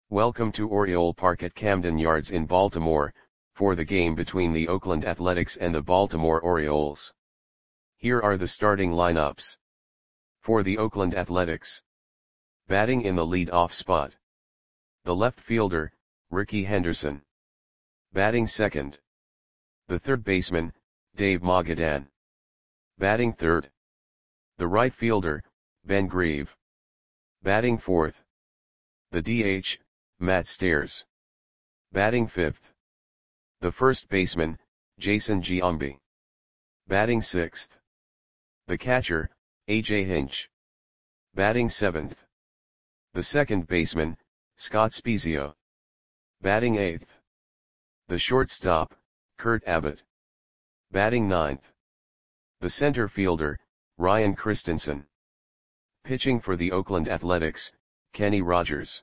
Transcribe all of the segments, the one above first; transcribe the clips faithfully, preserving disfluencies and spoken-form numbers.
Welcome to Oriole Park at Camden Yards in Baltimore, for the game between the Oakland Athletics and the Baltimore Orioles. Here are the starting lineups. For the Oakland Athletics. Batting in the lead-off spot. The left fielder, Rickey Henderson. Batting second. The third baseman, Dave Mogadan. Batting third. The right fielder, Ben Grieve. Batting fourth. The D H, Matt Stairs. Batting fifth. The first baseman, Jason Giambi. Batting sixth. The catcher, A J Hinch. Batting seventh. The second baseman, Scott Spiezio. Batting eighth. The shortstop, Kurt Abbott. Batting ninth. The center fielder, Ryan Christensen. Pitching for the Oakland Athletics, Kenny Rogers.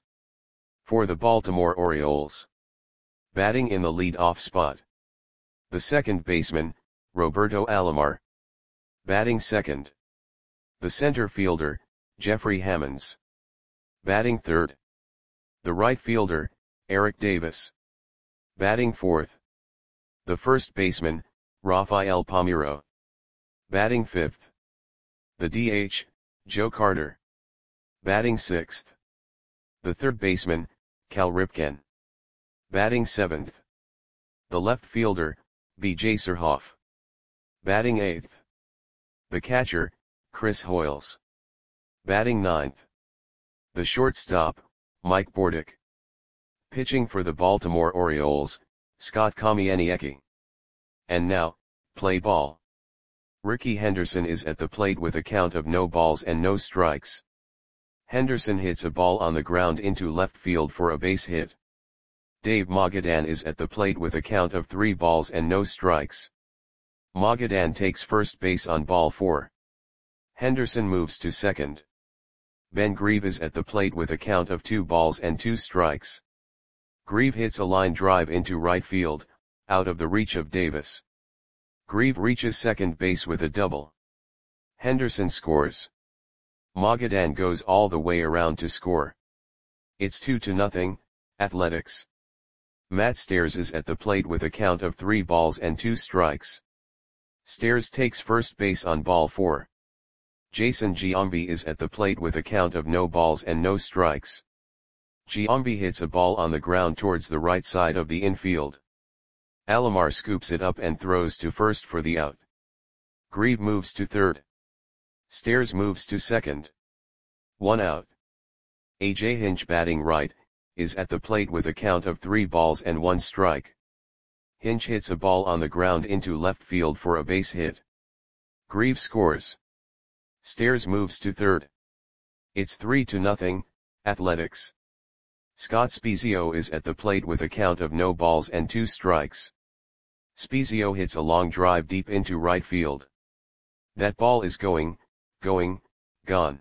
For the Baltimore Orioles. Batting in the lead-off spot. The second baseman, Roberto Alomar. Batting second. The center fielder, Jeffrey Hammonds. Batting third. The right fielder, Eric Davis. Batting fourth. The first baseman, Rafael Palmeiro. Batting fifth. The D H, Joe Carter. Batting sixth. The third baseman, Cal Ripken. Batting seventh. The left fielder, B J Surhoff. Batting eighth. The catcher, Chris Hoiles. Batting ninth. The shortstop, Mike Bordick. Pitching for the Baltimore Orioles, Scott Kamieniecki. And now, play ball. Rickey Henderson is at the plate with a count of no balls and no strikes. Henderson hits a ball on the ground into left field for a base hit. Dave Mogadan is at the plate with a count of three balls and no strikes. Mogadan takes first base on ball four. Henderson moves to second. Ben Grieve is at the plate with a count of two balls and two strikes. Grieve hits a line drive into right field, out of the reach of Davis. Grieve reaches second base with a double. Henderson scores. Mogadan goes all the way around to score. It's two to nothing, Athletics. Matt Stairs is at the plate with a count of three balls and two strikes. Stairs takes first base on ball four. Jason Giambi is at the plate with a count of no balls and no strikes. Giambi hits a ball on the ground towards the right side of the infield. Alomar scoops it up and throws to first for the out. Grieve moves to third. Stairs moves to second. One out. A J Hinch, batting right, is at the plate with a count of three balls and one strike. Hinch hits a ball on the ground into left field for a base hit. Grieve scores. Stairs moves to third. It's three to nothing, Athletics. Scott Spiezio is at the plate with a count of no balls and two strikes. Spiezio hits a long drive deep into right field. That ball is going, going, gone.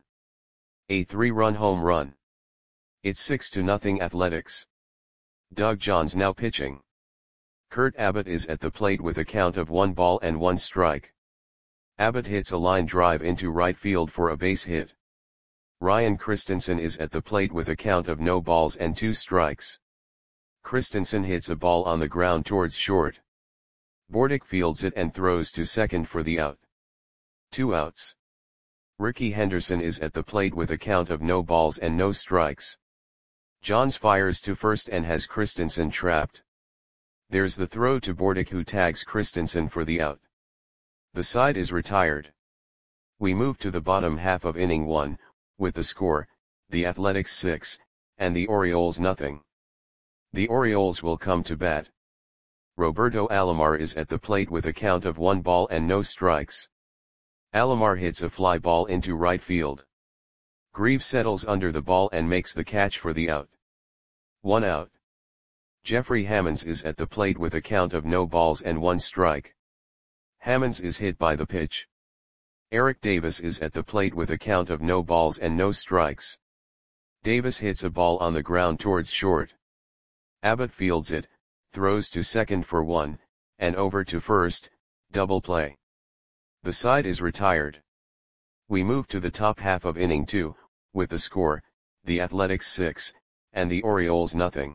A three-run home run. It's six to nothing Athletics. Doug Johns now pitching. Kurt Abbott is at the plate with a count of one ball and one strike. Abbott hits a line drive into right field for a base hit. Ryan Christensen is at the plate with a count of no balls and two strikes. Christensen hits a ball on the ground towards short. Bordick fields it and throws to second for the out. Two outs. Rickey Henderson is at the plate with a count of no balls and no strikes. Johns fires to first and has Christensen trapped. There's the throw to Bordick, who tags Christensen for the out. The side is retired. We move to the bottom half of inning one, with the score, the Athletics six, and the Orioles nothing. The Orioles will come to bat. Roberto Alomar is at the plate with a count of one ball and no strikes. Alomar hits a fly ball into right field. Grieve settles under the ball and makes the catch for the out. One out. Jeffrey Hammonds is at the plate with a count of no balls and one strike. Hammonds is hit by the pitch. Eric Davis is at the plate with a count of no balls and no strikes. Davis hits a ball on the ground towards short. Abbott fields it, throws to second for one, and over to first, double play. The side is retired. We move to the top half of inning two, with the score, the Athletics six, and the Orioles nothing.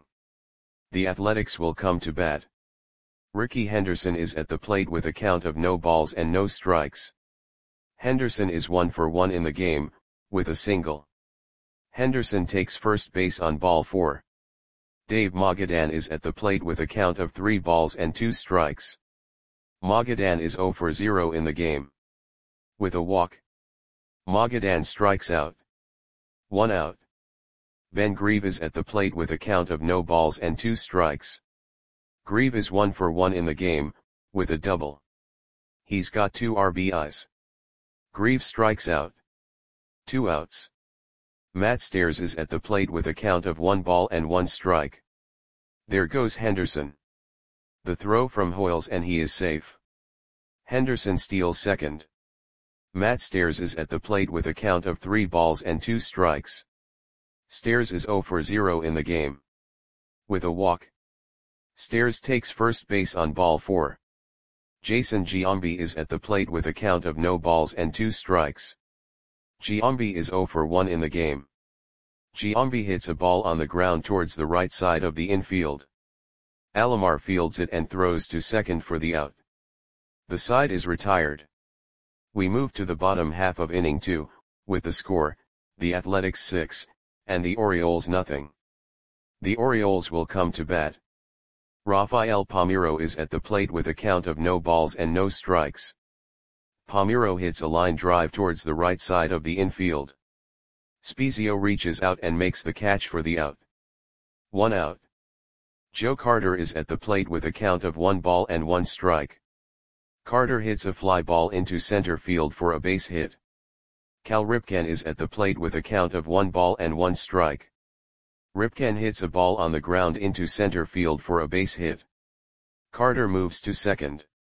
The Athletics will come to bat. Rickey Henderson is at the plate with a count of no balls and no strikes. Henderson is one for one in the game, with a single. Henderson takes first base on ball four. Dave Magadan is at the plate with a count of three balls and two strikes. Magadan is zero for zero in the game. With a walk. Magadan strikes out. One out. Ben Grieve is at the plate with a count of no balls and two strikes. Grieve is one for one in the game, with a double. He's got two R B Is. Grieve strikes out. Two outs. Matt Stairs is at the plate with a count of one ball and one strike. There goes Henderson. The throw from Hoyles and he is safe. Henderson steals second. Matt Stairs is at the plate with a count of three balls and two strikes. Stairs is zero for zero in the game. With a walk. Stairs takes first base on ball four. Jason Giambi is at the plate with a count of no balls and two strikes. Giambi is zero for one in the game. Giambi hits a ball on the ground towards the right side of the infield. Alomar fields it and throws to second for the out. The side is retired. We move to the bottom half of inning two, with the score, the Athletics six, and the Orioles nothing. The Orioles will come to bat. Rafael Palmeiro is at the plate with a count of no balls and no strikes. Palmeiro hits a line drive towards the right side of the infield. Spezio reaches out and makes the catch for the out. One out. Joe Carter is at the plate with a count of one ball and one strike. Carter hits a fly ball into center field for a base hit. Cal Ripken is at the plate with a count of one ball and one strike. Ripken hits a ball on the ground into center field for a base hit. Carter moves to second.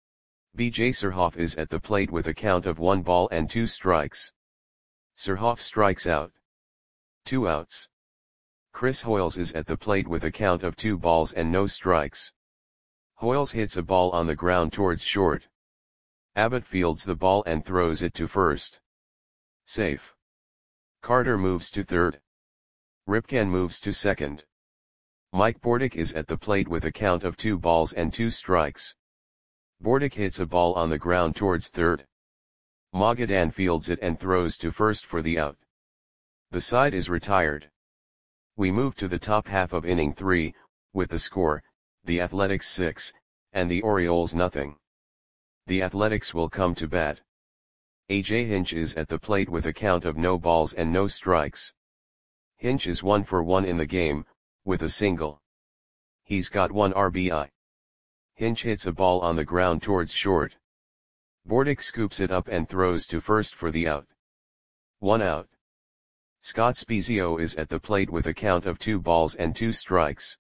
B J Surhoff is at the plate with a count of one ball and two strikes. Surhoff strikes out. Two outs. Chris Hoyles is at the plate with a count of two balls and no strikes. Hoyles hits a ball on the ground towards short. Abbott fields the ball and throws it to first. Safe. Carter moves to third. Ripken moves to second. Mike Bordick is at the plate with a count of two balls and two strikes. Bordick hits a ball on the ground towards third. Magadan fields it and throws to first for the out. The side is retired. We move to the top half of inning three, with the score, the Athletics six, and the Orioles nothing. The Athletics will come to bat. A J Hinch is at the plate with a count of no balls and no strikes. Hinch is one for one in the game, with a single. He's got one R B I. Hinch hits a ball on the ground towards short. Bordick scoops it up and throws to first for the out. One out. Scott Spezio is at the plate with a count of two balls and two strikes.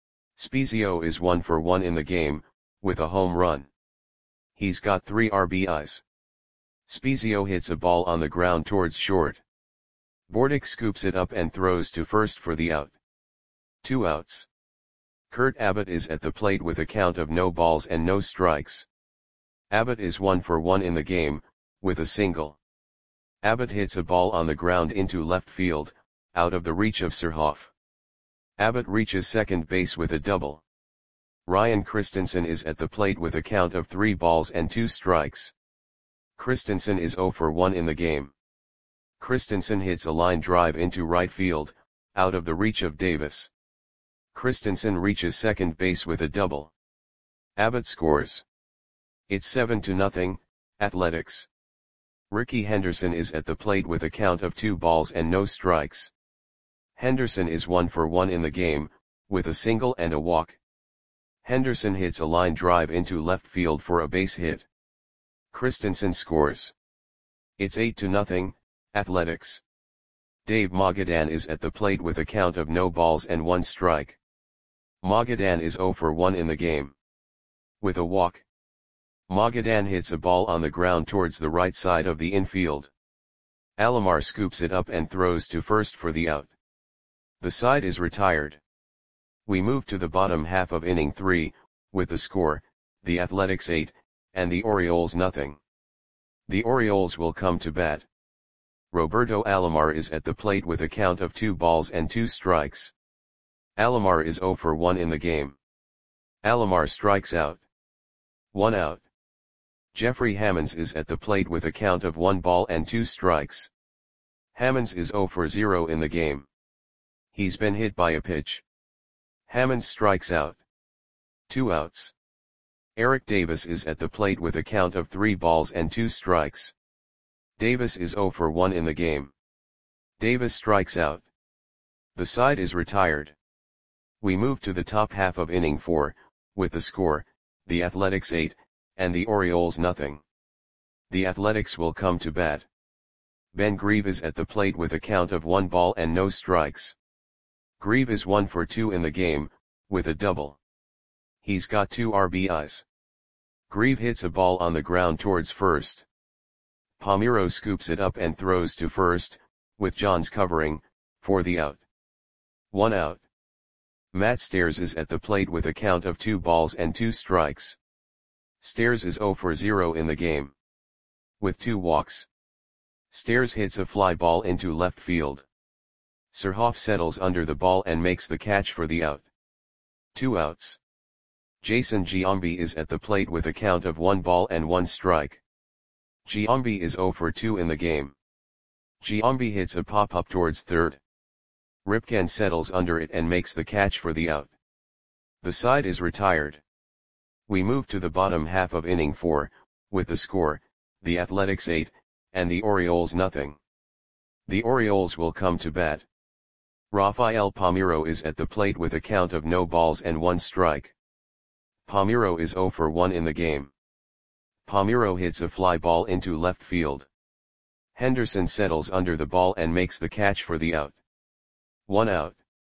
Spezio is one for one in the game, with a home run. He's got three R B Is. Spezio hits a ball on the ground towards short. Bordick scoops it up and throws to first for the out. Two outs. Kurt Abbott is at the plate with a count of no balls and no strikes. Abbott is one for one in the game, with a single. Abbott hits a ball on the ground into left field, out of the reach of Surhoff. Abbott reaches second base with a double. Ryan Christensen is at the plate with a count of three balls and two strikes. Christensen is zero for one in the game. Christensen hits a line drive into right field, out of the reach of Davis. Christensen reaches second base with a double. Abbott scores. It's seven to nothing, Athletics. Rickey Henderson is at the plate with a count of two balls and no strikes. Henderson is one for one in the game, with a single and a walk. Henderson hits a line drive into left field for a base hit. Christensen scores. It's eight to nothing, Athletics. Dave Magadan is at the plate with a count of no balls and one strike. Magadan is zero for one in the game. With a walk. Magadan hits a ball on the ground towards the right side of the infield. Alomar scoops it up and throws to first for the out. The side is retired. We move to the bottom half of inning three, with the score, the Athletics eight, and the Orioles nothing. The Orioles will come to bat. Roberto Alomar is at the plate with a count of two balls and two strikes. Alomar is zero for one in the game. Alomar strikes out. One out. Jeffrey Hammonds is at the plate with a count of one ball and two strikes. Hammonds is zero for zero in the game. He's been hit by a pitch. Hammonds strikes out. Two outs. Eric Davis is at the plate with a count of three balls and two strikes. Davis is zero for one in the game. Davis strikes out. The side is retired. We move to the top half of inning four, with the score, the Athletics eight, and the Orioles nothing. The Athletics will come to bat. Ben Grieve is at the plate with a count of one ball and no strikes. Grieve is one for two in the game, with a double. He's got two R B Is. Grieve hits a ball on the ground towards first. Palmeiro scoops it up and throws to first, with Johns covering, for the out. One out. Matt Stairs is at the plate with a count of two balls and two strikes. Stairs is zero for zero in the game. With two walks. Stairs hits a fly ball into left field. Surhoff settles under the ball and makes the catch for the out. Two outs. Jason Giambi is at the plate with a count of one ball and one strike. Giambi is zero for two in the game. Giambi hits a pop-up towards third. Ripken settles under it and makes the catch for the out. The side is retired. We move to the bottom half of inning four, with the score, the Athletics eight, and the Orioles nothing. The Orioles will come to bat. Rafael Palmeiro is at the plate with a count of no balls and one strike. Palmeiro is zero for one in the game. Palmeiro hits a fly ball into left field. Henderson settles under the ball and makes the catch for the out. One out.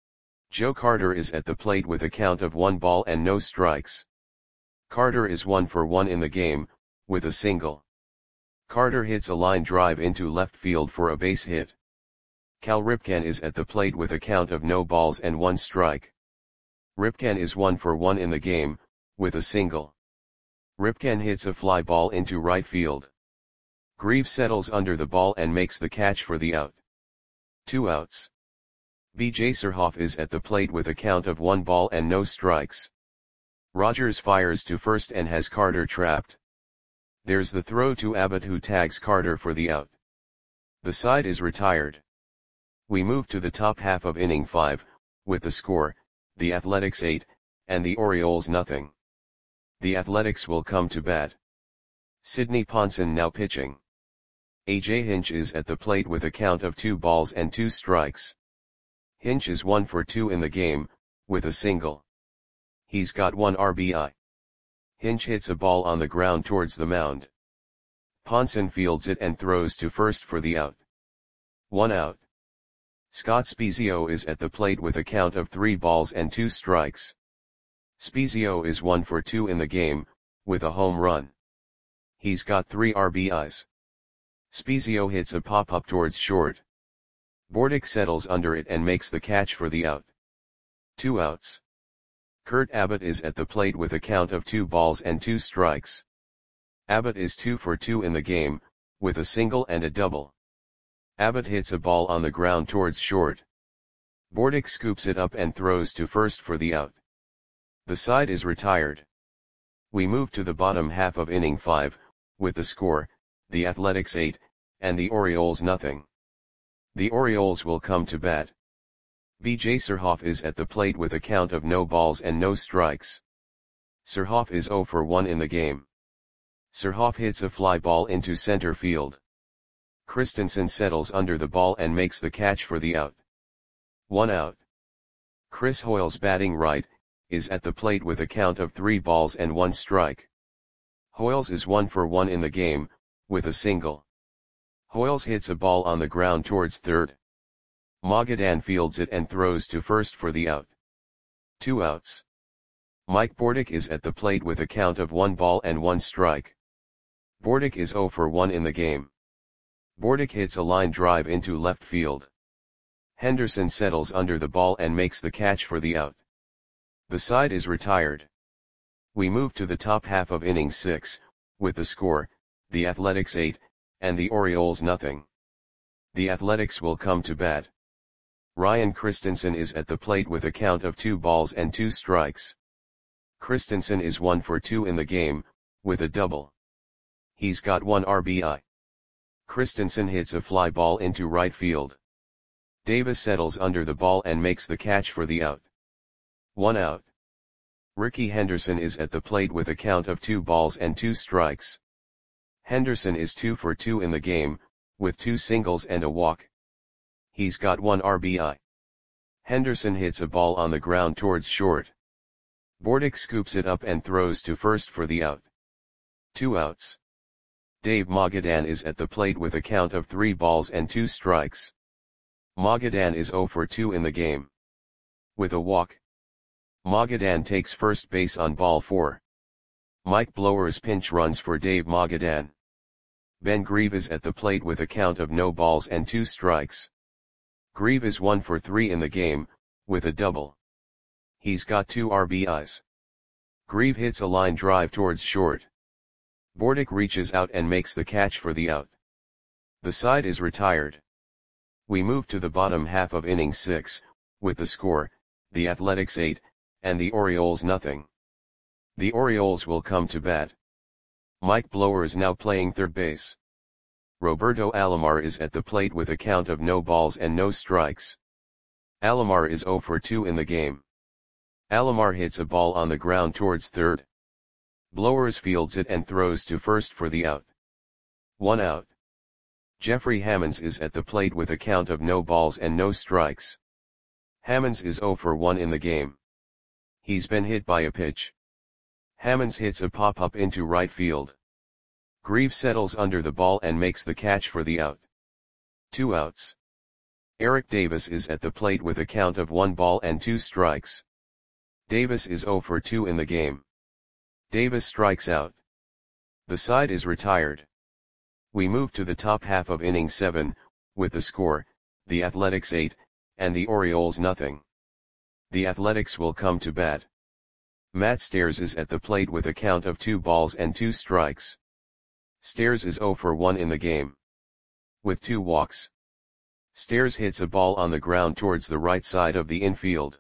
Joe Carter is at the plate with a count of one ball and no strikes. Carter is one for one in the game, with a single. Carter hits a line drive into left field for a base hit. Cal Ripken is at the plate with a count of no balls and one strike. Ripken is one for one in the game, with a single. Ripken hits a fly ball into right field. Grieve settles under the ball and makes the catch for the out. Two outs. B J Surhoff is at the plate with a count of one ball and no strikes. Rogers fires to first and has Carter trapped. There's the throw to Abbott, who tags Carter for the out. The side is retired. We move to the top half of inning five, with the score, the Athletics eight, and the Orioles nothing. The Athletics will come to bat. Sidney Ponson now pitching. A J Hinch is at the plate with a count of two balls and two strikes. Hinch is one for two in the game, with a single. He's got one R B I. Hinch hits a ball on the ground towards the mound. Ponson fields it and throws to first for the out. One out. Scott Spiezio is at the plate with a count of three balls and two strikes. Spiezio is one for two in the game, with a home run. He's got three R B Is. Spiezio hits a pop-up towards short. Bordick settles under it and makes the catch for the out. Two outs. Kurt Abbott is at the plate with a count of two balls and two strikes. Abbott is two for two in the game, with a single and a double. Abbott hits a ball on the ground towards short. Bordick scoops it up and throws to first for the out. The side is retired. We move to the bottom half of inning five, with the score, the Athletics eight, and the Orioles nothing. The Orioles will come to bat. B J Surhoff is at the plate with a count of no balls and no strikes. Surhoff is zero for one in the game. Surhoff hits a fly ball into center field. Christensen settles under the ball and makes the catch for the out. One out. Chris Hoiles, batting right, is at the plate with a count of three balls and one strike. Hoiles is one for one in the game, with a single. Hoiles hits a ball on the ground towards third. Magadan fields it and throws to first for the out. Two outs. Mike Bordick is at the plate with a count of one ball and one strike. Bordick is zero for one in the game. Bordick hits a line drive into left field. Henderson settles under the ball and makes the catch for the out. The side is retired. We move to the top half of inning six, with the score, the Athletics eight, and the Orioles nothing. The Athletics will come to bat. Ryan Christensen is at the plate with a count of two balls and two strikes. Christensen is one for two in the game, with a double. He's got one R B I. Christensen hits a fly ball into right field. Davis settles under the ball and makes the catch for the out. One out. Rickey Henderson is at the plate with a count of two balls and two strikes. Henderson is two for two in the game, with two singles and a walk. He's got one R B I. Henderson hits a ball on the ground towards short. Bordick scoops it up and throws to first for the out. Two outs. Dave Magadan is at the plate with a count of three balls and two strikes. Magadan is zero for two in the game. With a walk. Magadan takes first base on ball four. Mike Blowers pinch runs for Dave Magadan. Ben Grieve is at the plate with a count of no balls and two strikes. Grieve is one for three in the game, with a double. He's got two R B Is. Grieve hits a line drive towards short. Bordick reaches out and makes the catch for the out. The side is retired. We move to the bottom half of inning six, with the score, the Athletics eight, and the Orioles nothing. The Orioles will come to bat. Mike Blowers now playing third base. Roberto Alomar is at the plate with a count of no balls and no strikes. Alomar is zero for two in the game. Alomar hits a ball on the ground towards third. Blowers fields it and throws to first for the out. One out. Jeffrey Hammonds is at the plate with a count of no balls and no strikes. Hammonds is zero for one in the game. He's been hit by a pitch. Hammonds hits a pop-up into right field. Grieve settles under the ball and makes the catch for the out. Two outs. Eric Davis is at the plate with a count of one ball and two strikes. Davis is zero for two in the game. Davis strikes out. The side is retired. We move to the top half of inning seven, with the score, the Athletics eight, and the Orioles nothing. The Athletics will come to bat. Matt Stairs is at the plate with a count of two balls and two strikes. Stairs is zero for one in the game. With two walks. Stairs hits a ball on the ground towards the right side of the infield.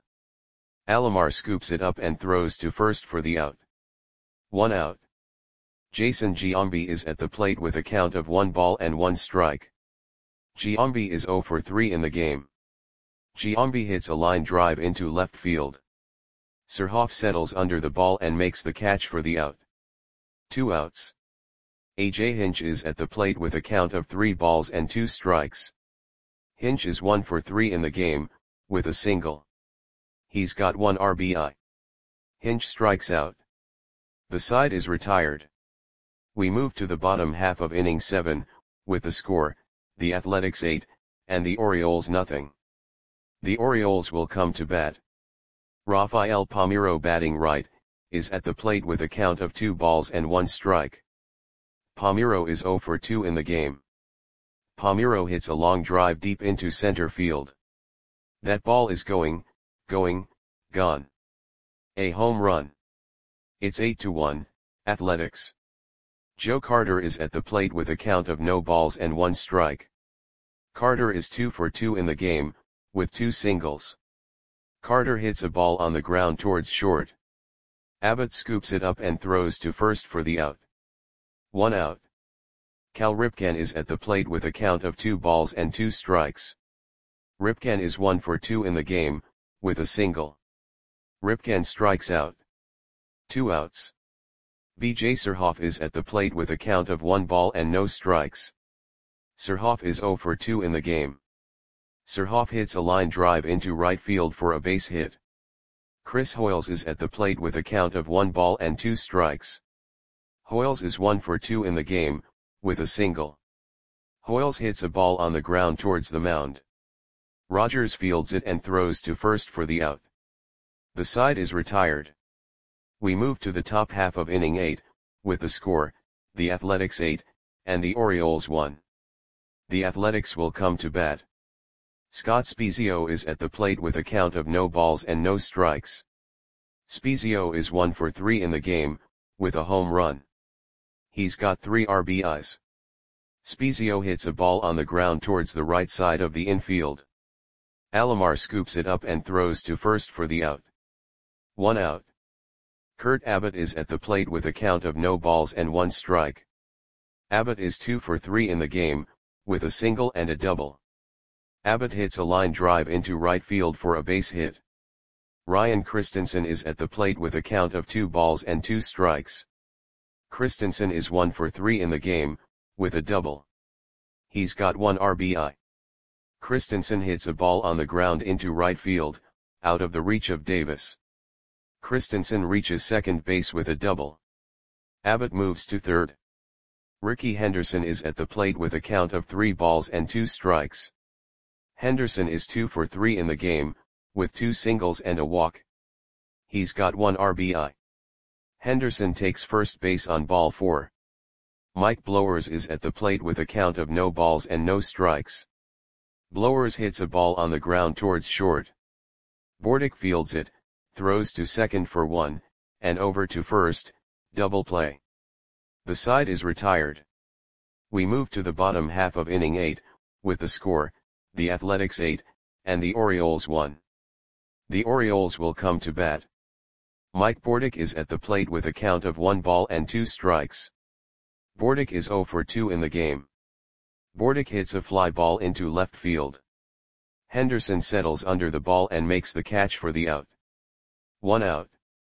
Alomar scoops it up and throws to first for the out. One out. Jason Giambi is at the plate with a count of one ball and one strike. Giambi is zero for three in the game. Giambi hits a line drive into left field. Surhoff settles under the ball and makes the catch for the out. Two outs. A J Hinch is at the plate with a count of three balls and two strikes. Hinch is one for three in the game, with a single. He's got one R B I. Hinch strikes out. The side is retired. We move to the bottom half of inning seven, with the score, the Athletics eight, and the Orioles nothing. The Orioles will come to bat. Rafael Palmeiro batting right, is at the plate with a count of two balls and one strike. Palmeiro is zero for two in the game. Palmeiro hits a long drive deep into center field. That ball is going, going, gone. A home run. It's eight to one, Athletics. Joe Carter is at the plate with a count of no balls and one strike. Carter is two for two in the game, with two singles. Carter hits a ball on the ground towards short. Abbott scoops it up and throws to first for the out. One out. Cal Ripken is at the plate with a count of two balls and two strikes. Ripken is one for two in the game, with a single. Ripken strikes out. Two outs. B J Surhoff is at the plate with a count of one ball and no strikes. Surhoff is zero for two in the game. Surhoff hits a line drive into right field for a base hit. Chris Hoiles is at the plate with a count of one ball and two strikes. Hoiles is one for two in the game, with a single. Hoiles hits a ball on the ground towards the mound. Rogers fields it and throws to first for the out. The side is retired. We move to the top half of inning eight, with the score, the Athletics eight, and the Orioles one. The Athletics will come to bat. Scott Spiezio is at the plate with a count of no balls and no strikes. Spiezio is one for three in the game, with a home run. He's got three R B Is. Spiezio hits a ball on the ground towards the right side of the infield. Alomar scoops it up and throws to first for the out. One out. Kurt Abbott is at the plate with a count of no balls and one strike. Abbott is two for three in the game, with a single and a double. Abbott hits a line drive into right field for a base hit. Ryan Christensen is at the plate with a count of two balls and two strikes. Christensen is one for three in the game, with a double. He's got one R B I. Christensen hits a ball on the ground into right field, out of the reach of Davis. Christensen reaches second base with a double. Abbott moves to third. Ricky Henderson is at the plate with a count of three balls and two strikes. Henderson is two for three in the game, with two singles and a walk. He's got one R B I. Henderson takes first base on ball four. Mike Blowers is at the plate with a count of no balls and no strikes. Blowers hits a ball on the ground towards short. Bordick fields it, throws to second for one, and over to first, double play. The side is retired. We move to the bottom half of inning eight, with the score, the Athletics eight, and the Orioles one. The Orioles will come to bat. Mike Bordick is at the plate with a count of one ball and two strikes. Bordick is zero for two in the game. Bordick hits a fly ball into left field. Henderson settles under the ball and makes the catch for the out. One out.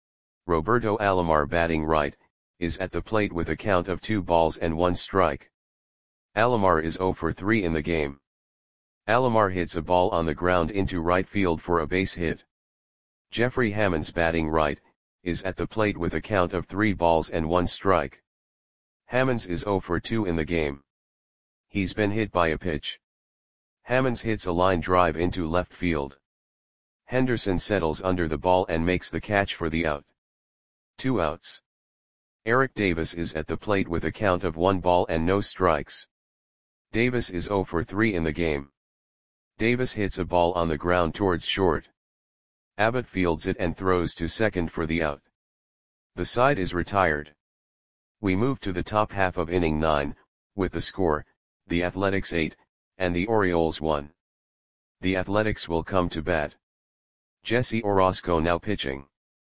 Roberto Alomar, batting right, is at the plate with a count of two balls and one strike. Alomar is zero for three in the game. Alomar hits a ball on the ground into right field for a base hit. Jeffrey Hammonds, batting right, is at the plate with a count of three balls and one strike. Hammonds is zero for two in the game. He's been hit by a pitch. Hammonds hits a line drive into left field. Henderson settles under the ball and makes the catch for the out. Two outs. Eric Davis is at the plate with a count of one ball and no strikes. Davis is zero for three in the game. Davis hits a ball on the ground towards short. Abbott fields it and throws to second for the out. The side is retired. We move to the top half of inning nine, with the score, the Athletics eight, and the Orioles one. The Athletics will come to bat. Jesse Orosco now pitching.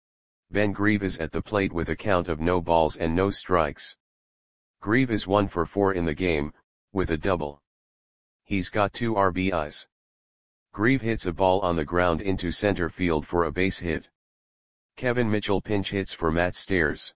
Ben Grieve is at the plate with a count of no balls and no strikes. Grieve is one for four in the game, with a double. He's got two R B Is. Grieve hits a ball on the ground into center field for a base hit. Kevin Mitchell pinch hits for Matt Stairs.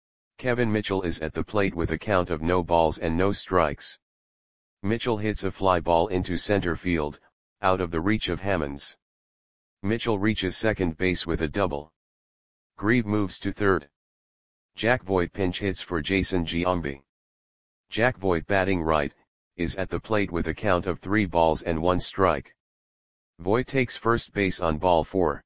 Kevin Mitchell is at the plate with a count of no balls and no strikes. Mitchell hits a fly ball into center field, out of the reach of Hammonds. Mitchell reaches second base with a double. Grieve moves to third. Jack Voigt pinch hits for Jason Giambi. Jack Voigt, batting right, is at the plate with a count of three balls and one strike. Voigt takes first base on ball four.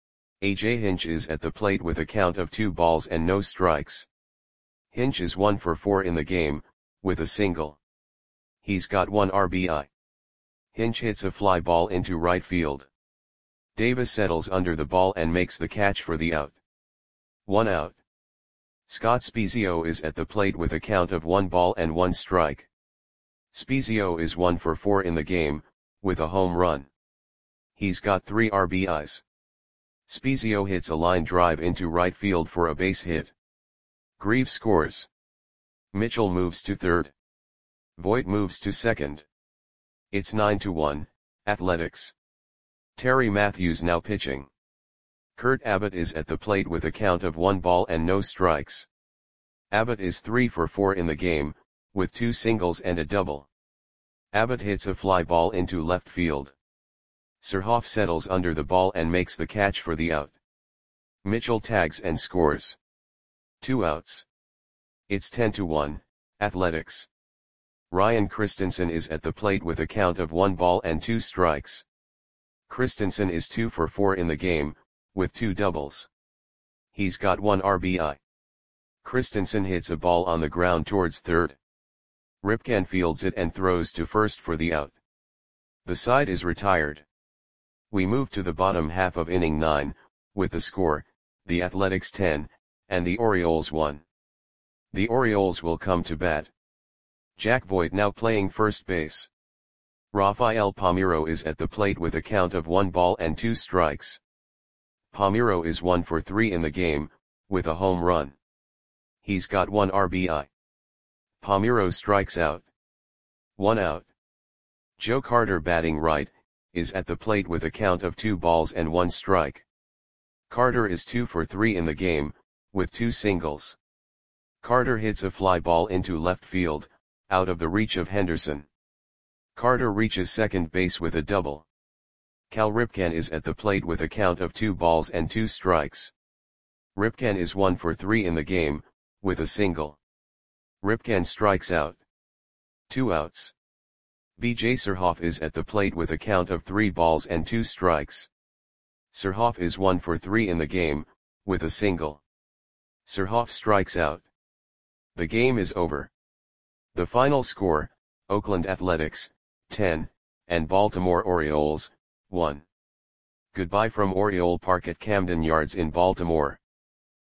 A J Hinch is at the plate with a count of two balls and no strikes. Hinch is one for four in the game, with a single. He's got one R B I. Hinch hits a fly ball into right field. Davis settles under the ball and makes the catch for the out. One out. Scott Spiezio is at the plate with a count of one ball and one strike. Spiezio is one for four in the game, with a home run. He's got three R B Is. Spiezio hits a line drive into right field for a base hit. Grieve scores. Mitchell moves to third. Voigt moves to second. It's nine to one, Athletics. Terry Matthews now pitching. Kurt Abbott is at the plate with a count of one ball and no strikes. Abbott is three for four in the game, with two singles and a double. Abbott hits a fly ball into left field. Surhoff settles under the ball and makes the catch for the out. Mitchell tags and scores. Two outs. It's ten to one, Athletics. Ryan Christensen is at the plate with a count of one ball and two strikes. Christensen is two for four in the game, with two doubles. He's got one R B I. Christensen hits a ball on the ground towards third. Ripken fields it and throws to first for the out. The side is retired. We move to the bottom half of inning nine, with the score, the Athletics ten, and the Orioles one. The Orioles will come to bat. Jack Voigt now playing first base. Rafael Palmeiro is at the plate with a count of one ball and two strikes. Palmeiro is one for three in the game, with a home run. He's got one R B I. Palmeiro strikes out. One out. Joe Carter, batting right, is at the plate with a count of two balls and one strike. Carter is two for three in the game, with two singles. Carter hits a fly ball into left field, out of the reach of Henderson. Carter reaches second base with a double. Cal Ripken is at the plate with a count of two balls and two strikes. Ripken is one for three in the game, with a single. Ripken strikes out. Two outs. B J Surhoff is at the plate with a count of three balls and two strikes. Surhoff is one for three in the game, with a single. Surhoff strikes out. The game is over. The final score, Oakland Athletics, ten, and Baltimore Orioles, one. Goodbye from Oriole Park at Camden Yards in Baltimore.